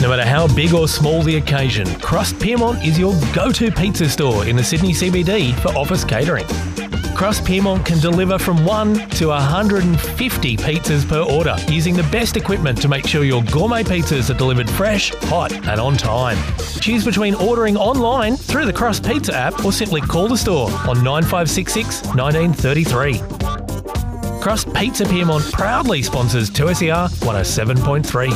No matter how big or small the occasion, Crust Piermont is your go-to pizza store in the Sydney CBD for office catering. Crust Piermont can deliver from 1 to 150 pizzas per order using the best equipment to make sure your gourmet pizzas are delivered fresh, hot and on time. Choose between ordering online through the Crust Pizza app or simply call the store on 9566 1933. Crust Pizza Piermont proudly sponsors 2SER 107.3.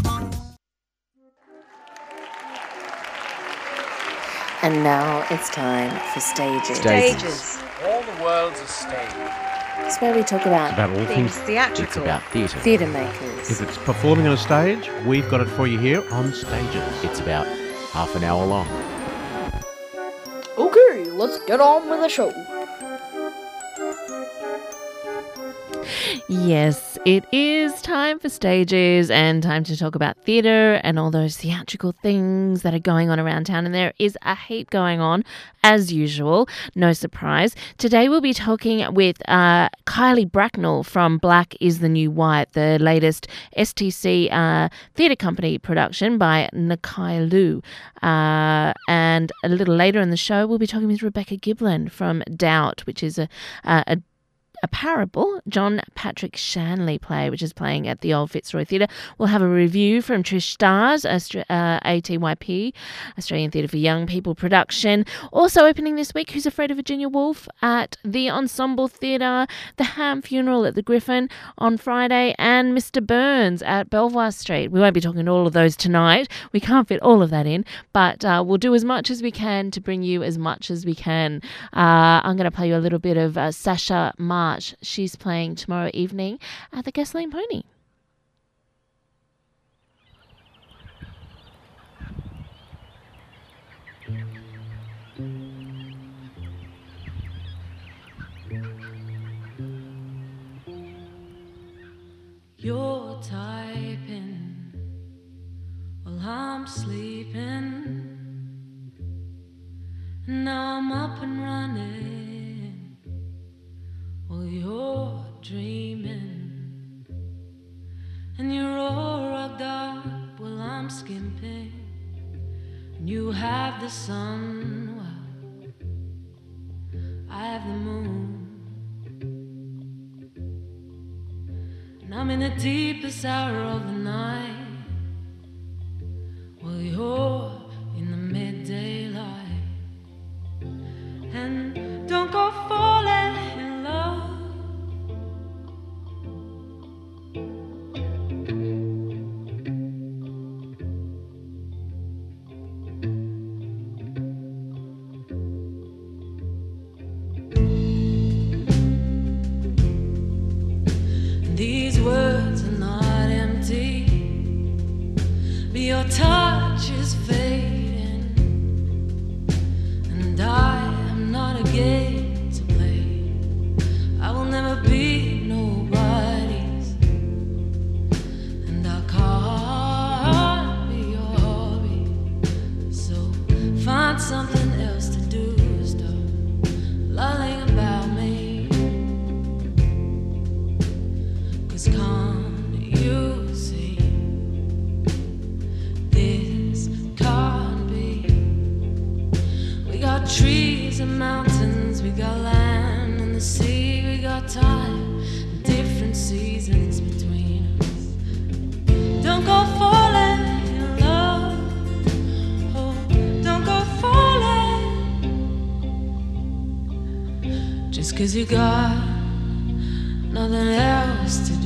And now it's time for Stages. All the world's a stage. It's where we talk about all things theatrical. It's about theatre. theatre makers. If it's performing on a stage, we've got it for you here on Stages. It's about half an hour long. Okay, let's get on with the show. Yes, it is time for Stages and time to talk about theatre and all those theatrical things that are going on around town. And there is a heap going on, as usual. No surprise. Today we'll be talking with Kylie Bracknell from Black is the New White, the latest STC theatre company production by Nakai Liu. And a little later in the show, we'll be talking with Rebecca Giblin from Doubt, which is a parable John Patrick Shanley play, which is playing at the Old Fitzroy Theatre. We'll have a review from Trish Stars, ATYP, Australian Theatre for Young People production. Also opening this week, Who's Afraid of Virginia Woolf at the Ensemble Theatre, The Ham Funeral at the Griffin on Friday, and Mr. Burns at Belvoir Street. We won't be talking to all of those tonight. We can't fit all of that in, but we'll do as much as we can to bring you as much as we can. I'm going to play you a little bit of Sasha March. She's playing tomorrow evening at the Gasoline Pony. You're typing while I'm sleeping. Now I'm up and running while you're dreaming. And you're all rugged up while I'm skimping. And you have the sun while I have the moon. And I'm in the deepest hour of the night while you're in the midday light. And don't go falling in love. These words are not empty, but your touch is fading, and I am not a game to play. I will never be nobody's, and I can't be your hobby. So find something else to do. Stop lolling about me. 'Cause can't you see this can't be? We got trees and mountains, we got land and the sea, we got time, different seasons between us. Don't go falling in love, oh, don't go falling, just 'cause you got nothing else to do.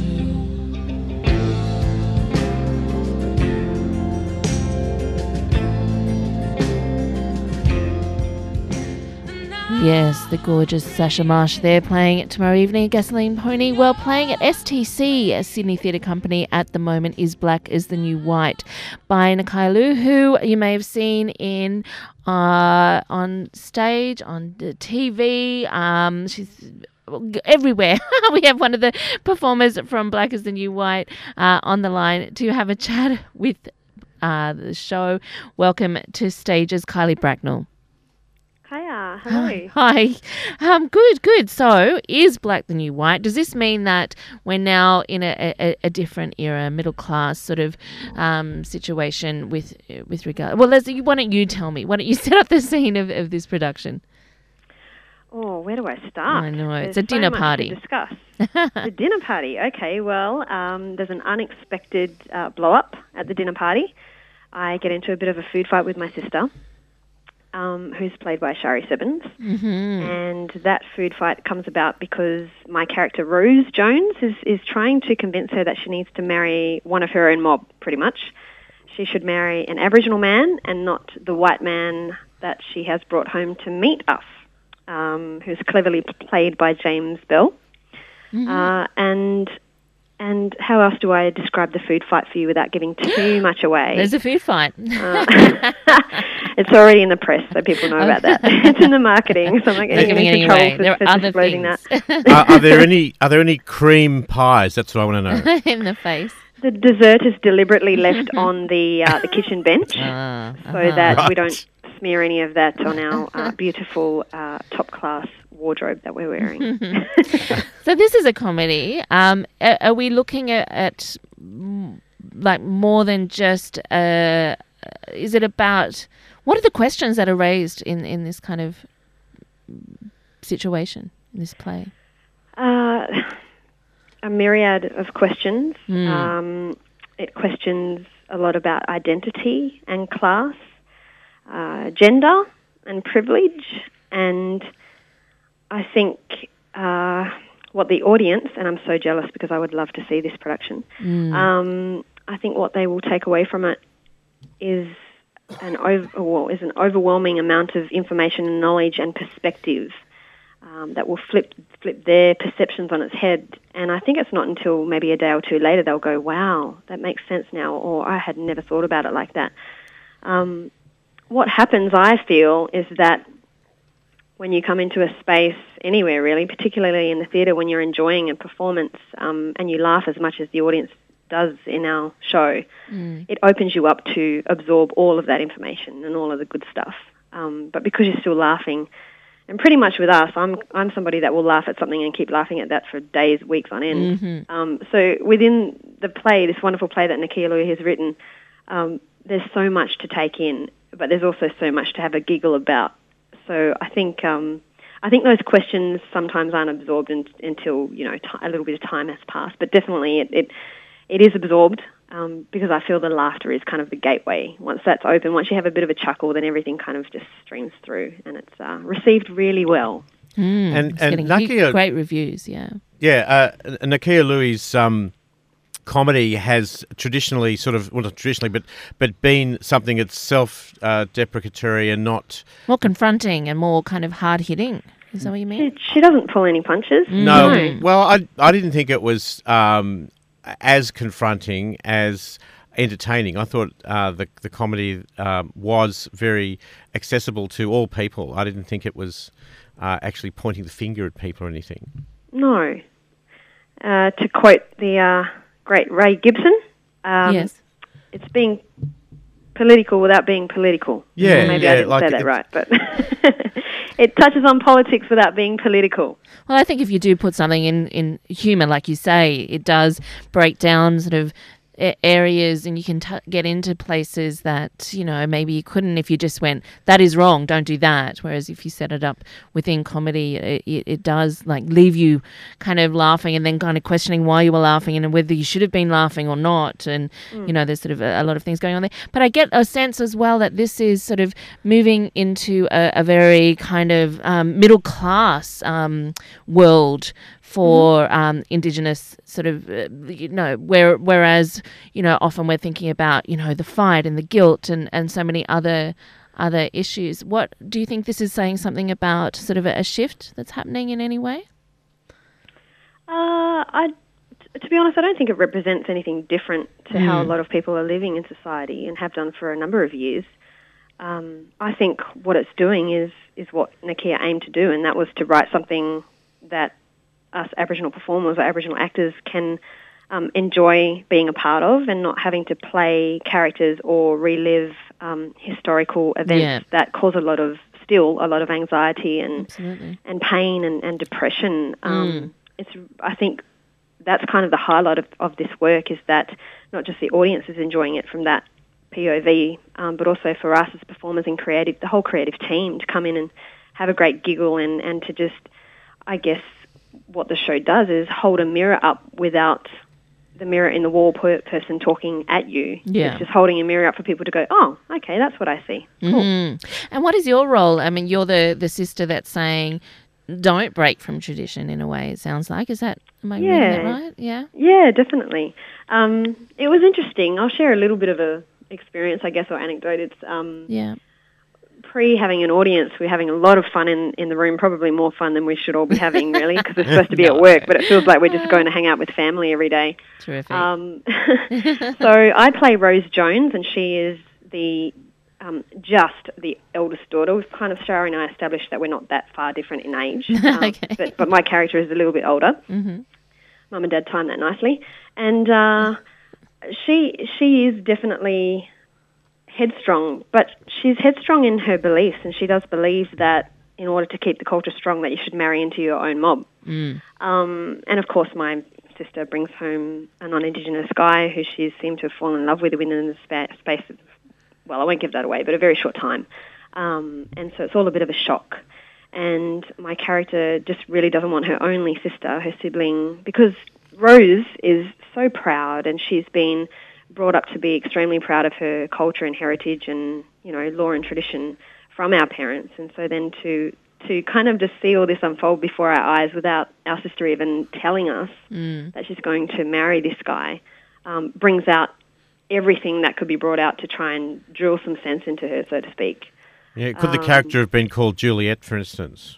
Yes, the gorgeous Sasha Marsh there, playing it tomorrow evening at Gasoline Pony. Well, playing at STC, a Sydney Theatre Company at the moment, is Black is the New White by Nakai Liu, who you may have seen in on stage, on the TV. She's everywhere. We have one of the performers from Black is the New White on the line to have a chat with the show. Welcome to Stages, Kylie Bracknell. Hiya. Hello. Hi. Good. So, is black the new white? Does this mean that we're now in a different era, middle class sort of situation with regard? Well, Leslie, why don't you tell me? Why don't you set up the scene of this production? Oh, where do I start? I know, it's There's a dinner so much party. to discuss. The dinner party. Okay, well, there's an unexpected blow-up at the dinner party. I get into a bit of a food fight with my sister, who's played by Shari Sibbins. Mm-hmm. And that food fight comes about because my character, Rose Jones, is trying to convince her that she needs to marry one of her own mob, pretty much. She should marry an Aboriginal man and not the white man that she has brought home to meet us, who's cleverly played by James Bell. Mm-hmm. And how else do I describe the food fight for you without giving too much away? There's a food fight. It's already in the press, so people know about that. It's in the marketing, so I'm not getting into trouble for disclosing that. Are there any cream pies? That's what I want to know. In the face. The dessert is deliberately left on the kitchen bench so that we don't smear any of that on our beautiful top-class wardrobe that we're wearing. So this is a comedy. Are we looking at like more than just? Is it about? What are the questions that are raised in this kind of situation, in this play? A myriad of questions. It questions a lot about identity and class, gender and privilege, and I think what the audience, and I'm so jealous because I would love to see this production, I think what they will take away from it is an overwhelming amount of information and knowledge and perspective that will flip their perceptions on its head. And I think it's not until maybe a day or two later they'll go, wow, that makes sense now, or I had never thought about it like that. What happens, I feel, is that when you come into a space anywhere really, particularly in the theatre, when you're enjoying a performance and you laugh as much as the audience does in our show, it opens you up to absorb all of that information and all of the good stuff. But because you're still laughing, and pretty much with us, I'm somebody that will laugh at something and keep laughing at that for days, weeks on end. Mm-hmm. So within the play, this wonderful play that Nakia Lui has written, there's so much to take in, but there's also so much to have a giggle about. So I think those questions sometimes aren't absorbed until a little bit of time has passed. But definitely it is absorbed because I feel the laughter is kind of the gateway. Once that's open, once you have a bit of a chuckle, then everything kind of just streams through, and it's received really well. And Nakia, great reviews, yeah. Yeah, Nakia Lui's comedy has traditionally not traditionally, but been something that's self-deprecatory and not... more confronting and more kind of hard-hitting. Is that what you mean? She doesn't pull any punches. No. Well, I didn't think it was as confronting as entertaining. I thought the comedy was very accessible to all people. I didn't think it was actually pointing the finger at people or anything. No. To quote the great Ray Gibson, yes, it's being political without being political. Yeah, maybe I didn't say that right, but it touches on politics without being political. Well, I think if you do put something in humour, like you say, it does break down sort of areas, and you can get into places that, maybe you couldn't if you just went, that is wrong, don't do that. Whereas if you set it up within comedy, it does like leave you kind of laughing and then kind of questioning why you were laughing and whether you should have been laughing or not. And, there's sort of a lot of things going on there. But I get a sense as well that this is sort of moving into a very kind of middle class world for Indigenous sort of, whereas, often we're thinking about, the fight and the guilt and so many other issues. What do you think this is saying something about sort of a shift that's happening in any way? To be honest, I don't think it represents anything different to how a lot of people are living in society and have done for a number of years. I think what it's doing is what Nakia aimed to do, and that was to write something that us Aboriginal performers or Aboriginal actors can enjoy being a part of, and not having to play characters or relive historical events that cause a lot of still a lot of anxiety and Absolutely. and pain and depression. I think that's kind of the highlight of this work, is that not just the audience is enjoying it from that POV, but also for us as performers and the whole creative team to come in and have a great giggle and to just, I guess, what the show does is hold a mirror up without the mirror in the wall person talking at you. Yeah. It's just holding a mirror up for people to go, oh, okay, that's what I see. Cool. And what is your role? I mean, you're the sister that's saying, don't break from tradition in a way, it sounds like. Am I reading that right? Yeah? Yeah, definitely. It was interesting. I'll share a little bit of a experience, I guess, or anecdote. It's pre having an audience, we're having a lot of fun in the room, probably more fun than we should all be having, really, because we're supposed to be at work, but it feels like we're just going to hang out with family every day. Terrific. So I play Rose Jones, and she is just the eldest daughter. We've kind of, Shara and I established that we're not that far different in age, Okay. but my character is a little bit older. Mm-hmm. Mum and Dad timed that nicely, and she is definitely headstrong, but she's headstrong in her beliefs, and she does believe that in order to keep the culture strong that you should marry into your own mob. And of course my sister brings home a non-Indigenous guy who she seemed to have fallen in love with within the space of, well, I won't give that away, but a very short time. And so it's all a bit of a shock. And my character just really doesn't want her only sister, her sibling, because Rose is so proud, and she's been brought up to be extremely proud of her culture and heritage and, law and tradition from our parents. And so then to kind of just see all this unfold before our eyes without our sister even telling us that she's going to marry this guy brings out everything that could be brought out to try and drill some sense into her, so to speak. Yeah, could the character have been called Juliet, for instance?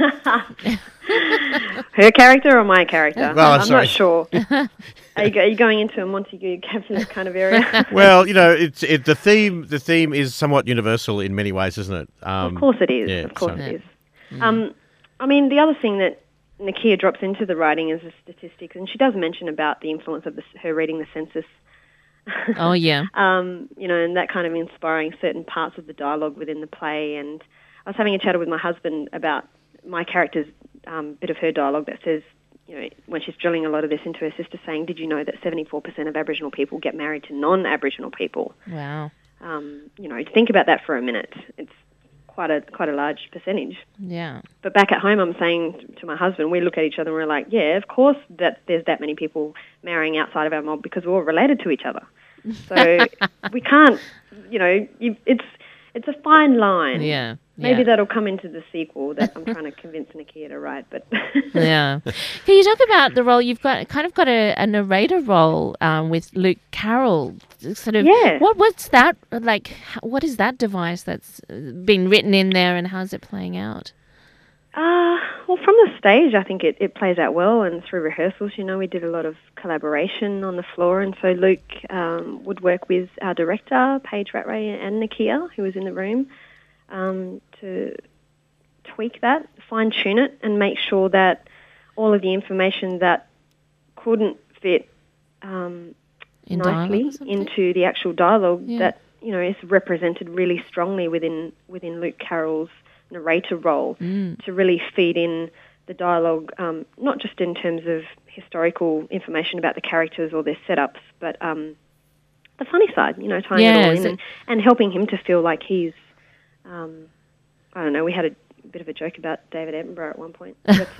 Her character or my character? Well, I'm sorry. not sure. Are you going into a Montague Cabinet kind of area? Well, the theme is somewhat universal in many ways, isn't it? Of course it is. Yeah, of course it is. I mean, the other thing that Nakia drops into the writing is the statistics, and she does mention about the influence of her reading the census. Oh, yeah. And that kind of inspiring certain parts of the dialogue within the play. And I was having a chat with my husband about my character's bit of her dialogue that says, when she's drilling a lot of this into her sister, saying, did you know that 74% of Aboriginal people get married to non-Aboriginal people? Wow. Think about that for a minute. It's quite a large percentage. Yeah. But back at home, I'm saying to my husband, we look at each other and we're like, yeah, of course that there's that many people marrying outside of our mob because we're all related to each other. So we can't, it's a fine line. Yeah. Maybe that'll come into the sequel that I'm trying to convince Nakia to write. But Yeah. Can you talk about the role? You've got a narrator role with Luke Carroll. Sort of. Yeah. What's that like? What is that device that's been written in there, and how's it playing out? Well, from the stage, I think it plays out well, and through rehearsals, we did a lot of collaboration on the floor, and so Luke would work with our director, Paige Rattray, and Nakia, who was in the room, to tweak that, fine-tune it, and make sure that all of the information that couldn't fit nicely into the actual dialogue that is represented really strongly within Luke Carroll's narrator role to really feed in the dialogue, not just in terms of historical information about the characters or their setups, but the funny side, tying it all in and helping him to feel like he's, I don't know, we had a bit of a joke about David Attenborough at one point. But,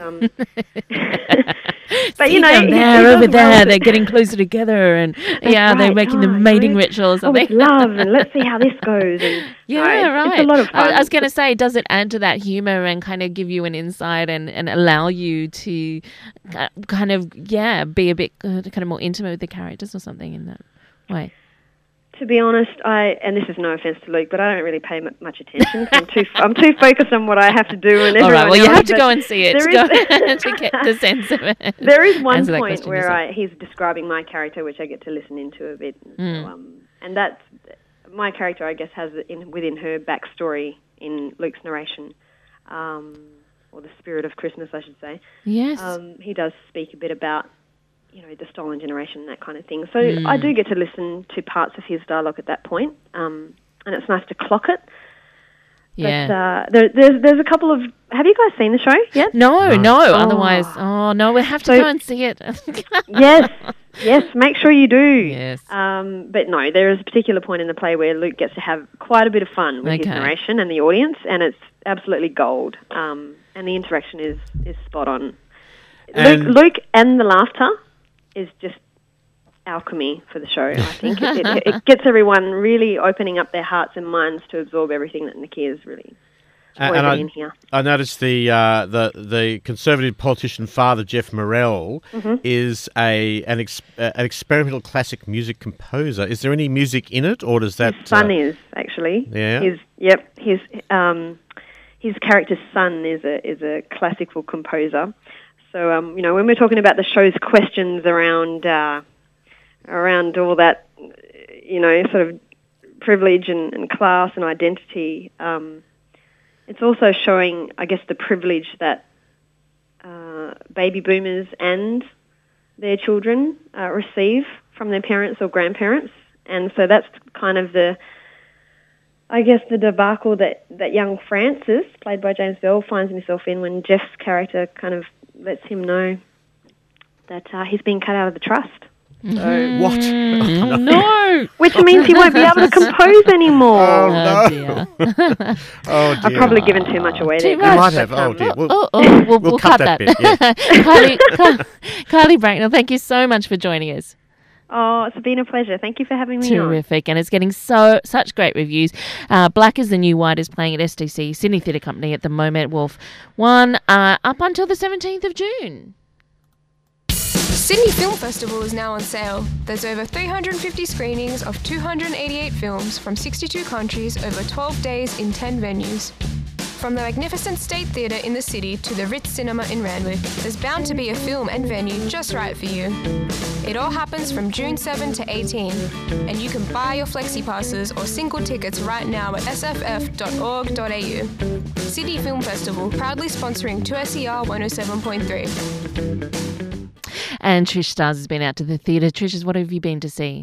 but over there, they're getting closer together, and they're making the mating ritual or something. With love, and let's see how this goes. And, right. It's a lot of fun. I was going to say, does it add to that humour and kind of give you an insight and allow you to kind of, be a bit kind of more intimate with the characters or something in that way? To be honest, and this is no offence to Luke, but I don't really pay much attention. I'm too focused on what I have to do. And all right, well, you else, have to go and see it to get the sense of it. There is one point where he's describing my character, which I get to listen into a bit. So, and that's my character, I guess, has within her backstory in Luke's narration, or the spirit of Christmas, I should say. Yes. He does speak a bit about the stolen generation and that kind of thing. So I do get to listen to parts of his dialogue at that point, and it's nice to clock it. Yeah. But there's a couple of... Have you guys seen the show yet? No. Oh. Otherwise, no, we'll have to go and see it. Yes, make sure you do. Yes. But no, there is a particular point in the play where Luke gets to have quite a bit of fun with his narration and the audience, and it's absolutely gold. And the interaction is spot on. Luke and the laughter is just alchemy for the show, I think. It gets everyone really opening up their hearts and minds to absorb everything that Nakia is really in here. I noticed the Conservative politician father, Jeff Morrell, is an experimental classic music composer. Is there any music in it, or does that... His son is, actually. Yeah? His character's son is a classical composer. So, when we're talking about the show's questions around all that, sort of privilege and class and identity, it's also showing, I guess, the privilege that baby boomers and their children receive from their parents or grandparents. And so that's kind of the debacle that young Francis, played by James Bell, finds himself in when Jeff's character kind of lets him know that he's been cut out of the trust. So, what? No! Which means he won't be able to compose anymore. Oh, no. Dear. Oh, dear. I've probably given too much away there. Too much. You might have. Oh, dear. We'll cut that. bit, yeah. Kylie Bracknell, thank you so much for joining us. Oh, it's been a pleasure. Thank you for having me on. Terrific, and it's getting such great reviews. Black is the New White is playing at STC, Sydney Theatre Company at the moment, Wolf 1, up until the 17th of June. Sydney Film Festival is now on sale. There's over 350 screenings of 288 films from 62 countries over 12 days in 10 venues. From the magnificent State Theatre in the city to the Ritz Cinema in Randwick, there's bound to be a film and venue just right for you. It all happens from June 7 to 18, and you can buy your flexi passes or single tickets right now at sff.org.au. Sydney Film Festival, proudly sponsoring 2SER 107.3. And Trish Stars has been out to the theatre. Trish, what have you been to see?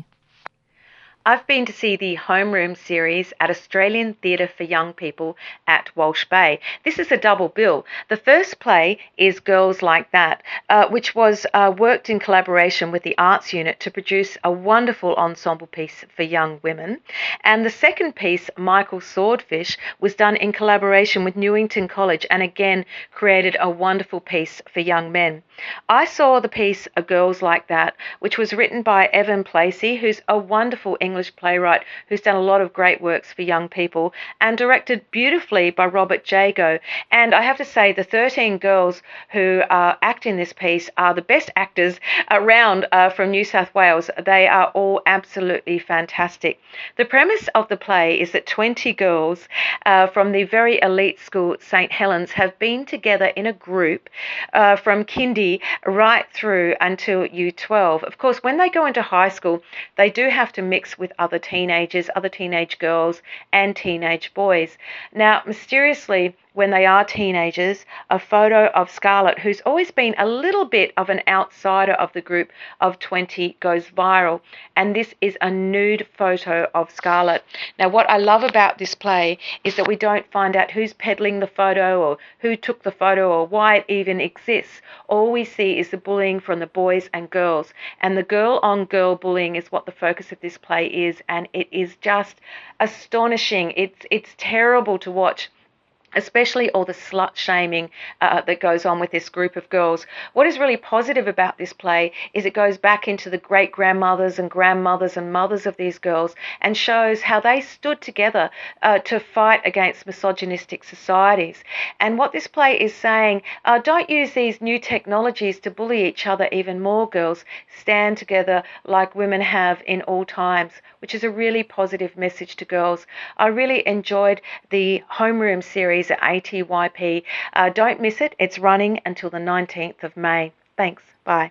I've been to see the Homeroom series at Australian Theatre for Young People at Walsh Bay. This is a double bill. The first play is Girls Like That, which was worked in collaboration with the Arts Unit to produce a wonderful ensemble piece for young women. And the second piece, Michael Swordfish, was done in collaboration with Newington College and again created a wonderful piece for young men. I saw the piece Girls Like That, which was written by Evan Placey, who's a wonderful English playwright who's done a lot of great works for young people, and directed beautifully by Robert Jago. And I have to say, the 13 girls who act in this piece are the best actors around from New South Wales. They are all absolutely fantastic. The premise of the play is that 20 girls from the very elite school St. Helens have been together in a group from kindy right through until U12. Of course, when they go into high school, they do have to mix with other teenagers, other teenage girls and teenage boys. Now, mysteriously, when they are teenagers, a photo of Scarlett, who's always been a little bit of an outsider of the group of 20, goes viral. And this is a nude photo of Scarlett. Now, what I love about this play is that we don't find out who's peddling the photo or who took the photo or why it even exists. All we see is the bullying from the boys and girls. And the girl-on-girl bullying is what the focus of this play is. And it is just astonishing. It's terrible to watch, especially all the slut-shaming that goes on with this group of girls. What is really positive about this play is it goes back into the great-grandmothers and grandmothers and mothers of these girls and shows how they stood together to fight against misogynistic societies. And what this play is saying, don't use these new technologies to bully each other even more, girls. Stand together like women have in all times, which is a really positive message to girls. I really enjoyed the Homeroom series at ATYP. Don't miss it. It's running until the 19th of May. Thanks. Bye.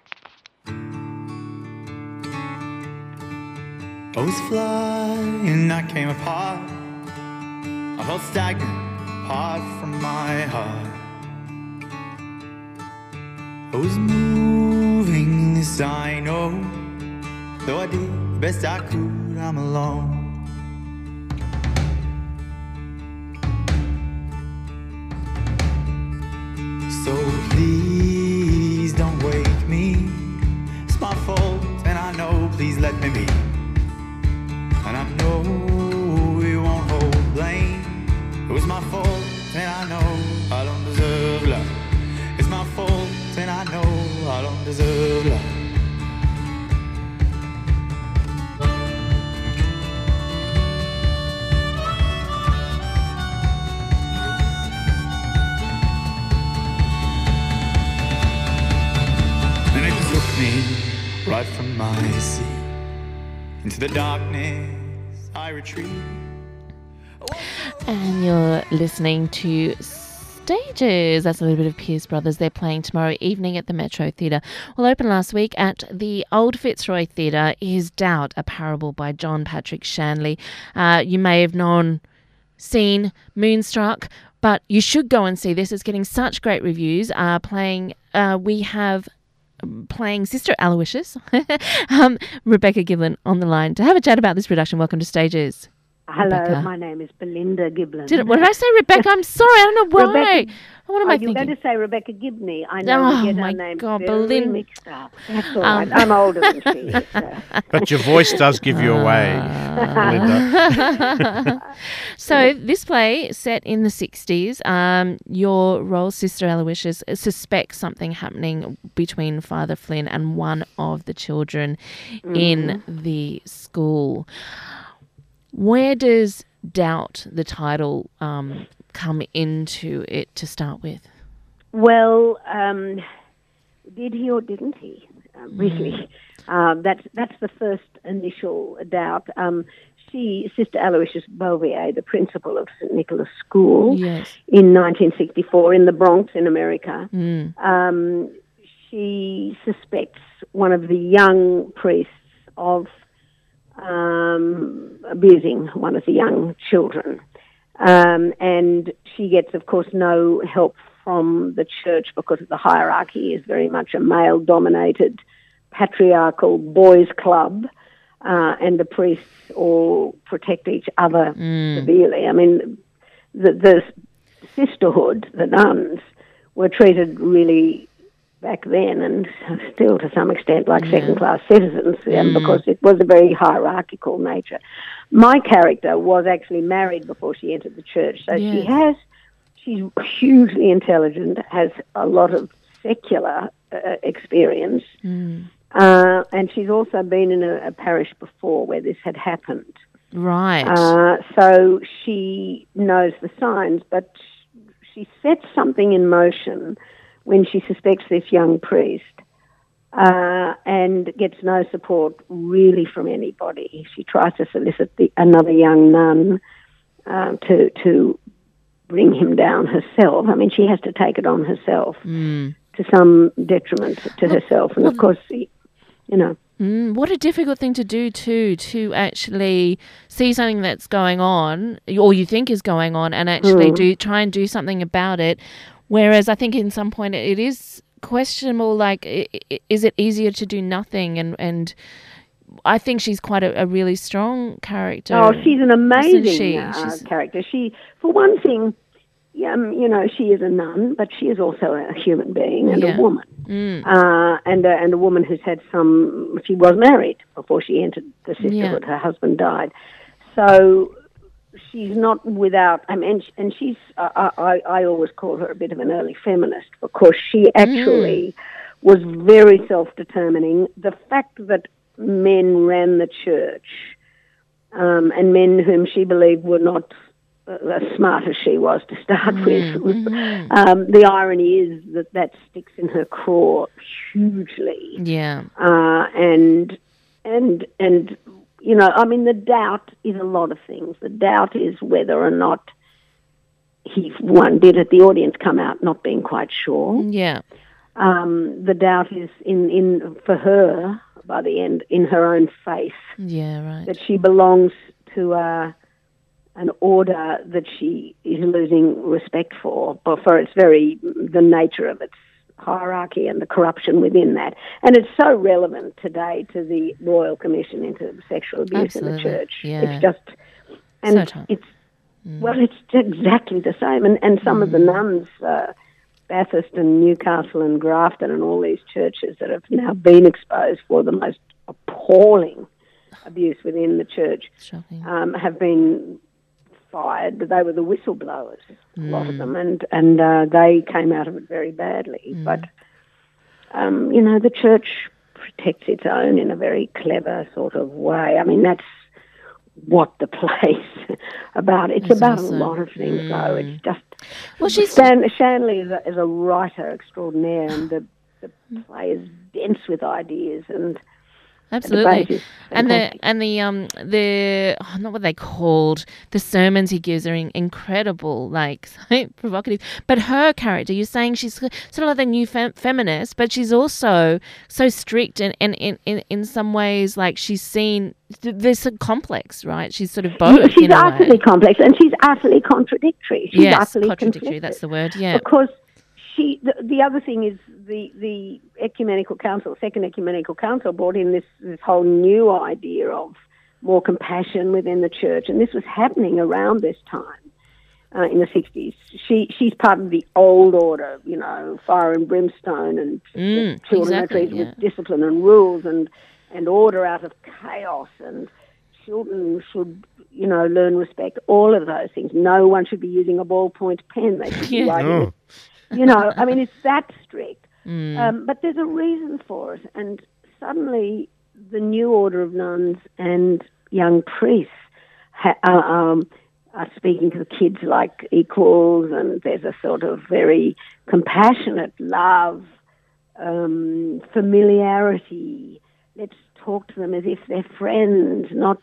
I was flying, I came apart. I felt stagnant, apart from my heart. I was moving, this I know. Though I did the best I could, I'm alone. So please don't wake me. It's my fault, and I know, please let me be. And I know we won't hold blame. It was my fault, and I know I don't deserve love. It's my fault, and I know I don't deserve love. And it took me right from my seat into the darkness I retreat. And you're listening to Stages. That's a little bit of Pierce Brothers. They're playing tomorrow evening at the Metro Theatre. Well, opened last week at the Old Fitzroy Theatre is Doubt, a parable by John Patrick Shanley. You may have seen Moonstruck, but you should go and see this. It's getting such great reviews. We have playing Sister Aloysius, Rebecca Giblin on the line to have a chat about this production. Welcome to Stages. Hello, Rebecca. my name is Belinda Giblin. What did I say, Rebecca? I'm sorry, I don't know why. Rebecca, what am I you're thinking? going to say Rebecca Gibney. I know we get our names very mixed up. That's all right. I'm older than she is. So. But your voice does give you away, Belinda. So this play, set in the 60s, your role, Sister Aloysius, suspects something happening between Father Flynn and one of the children in the school. Where does Doubt, the title, come into it to start with? Well, did he or didn't he? Really, that's the first initial doubt. Sister Aloysius Bouvier, the principal of St. Nicholas School, in 1964 in the Bronx in America, she suspects one of the young priests of abusing one of the young children. And she gets, of course, no help from the church because the hierarchy is very much a male-dominated, patriarchal boys' club, and the priests all protect each other severely. I mean, the sisterhood, the nuns, were treated really back then, and still to some extent, like second-class citizens, because it was a very hierarchical nature. My character was actually married before she entered the church, so she's hugely intelligent, has a lot of secular experience, and she's also been in a parish before where this had happened. Right. So she knows the signs, but she sets something in motion when she suspects this young priest and gets no support really from anybody. She tries to solicit another young nun to bring him down herself. I mean, she has to take it on herself to some detriment to herself. And, of course, you know. What a difficult thing to do, too, to actually see something that's going on, or you think is going on, and actually try and do something about it. Whereas I think in some point it is questionable, like, is it easier to do nothing? And I think she's quite a really strong character. Oh, she's an amazing character. She, for one thing, you know, she is a nun, but she is also a human being and a woman. And a woman who's had she was married before she entered the sisterhood. Her husband died. So she's not without, I mean, and she's, I always call her a bit of an early feminist because she actually was very self-determining. The fact that men ran the church, and men whom she believed were not as smart as she was to start with. The irony is that sticks in her craw hugely. Yeah. And you know, I mean, the doubt is a lot of things. The doubt is whether or not one did at the audience come out not being quite sure. Yeah. The doubt is in for her by the end in her own faith. Yeah, right. That she belongs to an order that she is losing respect for its the nature of its hierarchy and the corruption within that. And it's so relevant today to the Royal Commission into sexual abuse in the church. Yeah. It's just, and it's exactly the same. And some of the nuns Bathurst and Newcastle and Grafton and all these churches that have now been exposed for the most appalling abuse within the church have been fired, but they were the whistleblowers, a lot of them, and they came out of it very badly. But, the church protects its own in a very clever sort of way. I mean, that's what the play's about. It's about a lot of things, though. It's just... Well, Shanley is a writer extraordinaire, and the play is dense with ideas and... Absolutely, and the not what they called, the sermons he gives are incredible, like so provocative. But her character, you're saying she's sort of like the new feminist, but she's also so strict and in some ways, like she's seen there's a complex, right? She's sort of both. She's utterly complex, and she's utterly contradictory. She's utterly contradictory. Conflicted. That's the word. Yeah, because the other thing is the Ecumenical Council, Second Ecumenical Council, brought in this whole new idea of more compassion within the church, and this was happening around this time in the 60s. She's part of the old order, fire and brimstone, and children are treated with discipline and rules and order out of chaos, and children should learn respect. All of those things. No one should be using a ballpoint pen. They should be writing. I mean, it's that strict. But there's a reason for it. And suddenly the new order of nuns and young priests are speaking to the kids like equals, and there's a sort of very compassionate love, familiarity. Let's talk to them as if they're friends, not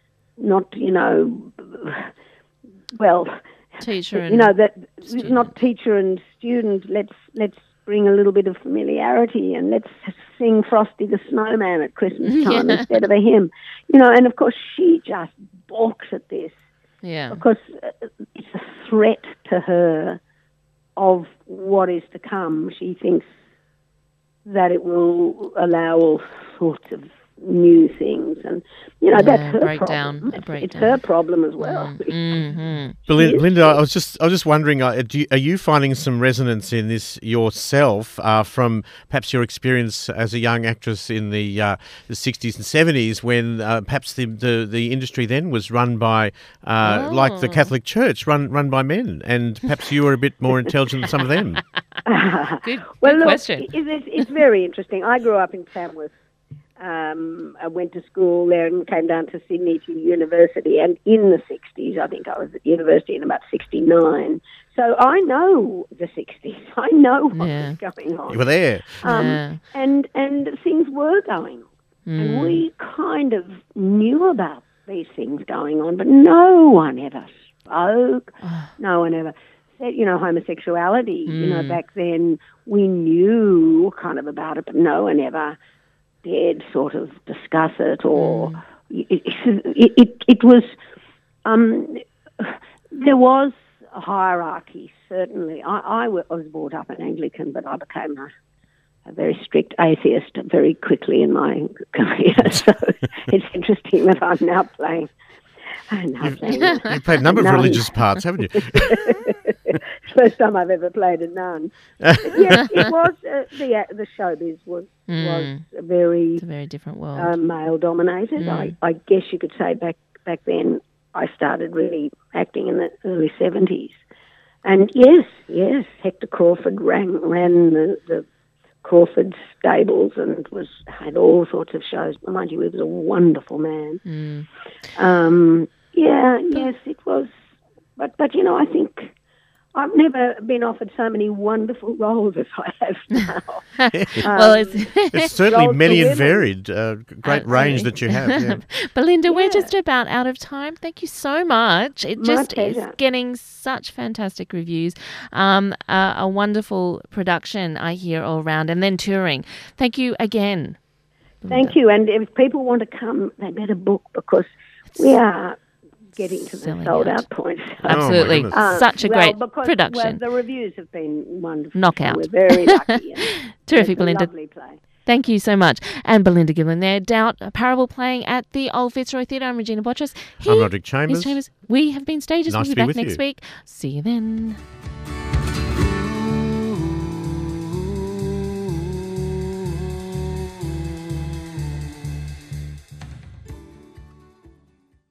teacher and that it's not teacher and student. Let's bring a little bit of familiarity, and let's sing Frosty the Snowman at Christmas time instead of a hymn. And of course she just balks at this. Yeah. Because it's a threat to her of what is to come. She thinks that it will allow all sorts of new things, and that's her problem. It's her problem as well. But Linda, I was just wondering, are you finding some resonance in this yourself from perhaps your experience as a young actress in the 60s and 70s, when perhaps the industry then was run by like the Catholic Church, run by men, and perhaps you were a bit more intelligent than some of them? Good look, question. It's very interesting. I grew up in Tamworth. I went to school there and came down to Sydney to university. And in the 60s, I think I was at university in about 69. So I know the 60s. I know what was going on. You were there. And things were going on. And we kind of knew about these things going on, but no one ever spoke. No one ever said, homosexuality. Back then we knew kind of about it, but no one ever dared sort of discuss it, or it was there was a hierarchy, certainly. I was brought up an Anglican, but I became a very strict atheist very quickly in my career, so it's interesting that I'm now playing. You've played a number of religious parts, haven't you? First time I've ever played a nun. Yes, it was the showbiz was a very different world, male dominated. I guess you could say back then I started really acting in the early 70s, and yes, Hector Crawford ran the Crawford stables and had all sorts of shows. Mind you, he was a wonderful man. Yes, it was. But I think I've never been offered so many wonderful roles as I have now. Well, it's certainly many and varied. Great range that you have. Yeah. Belinda, we're just about out of time. Thank you so much. It just is getting such fantastic reviews. A wonderful production, I hear, all around, and then touring. Thank you again. Belinda. Thank you. And if people want to come, they better book, because we are getting to the sold-out point. Absolutely. Such a great production. Well, the reviews have been wonderful. Knockout. We're very lucky. Terrific, Belinda. Lovely play. Thank you so much. And Belinda Giblin there, Doubt, a parable playing at the Old Fitzroy Theatre. I'm Regina Botras. I'm Roderick Chambers. We have been Stages. Nice We'll be back next week. See you then.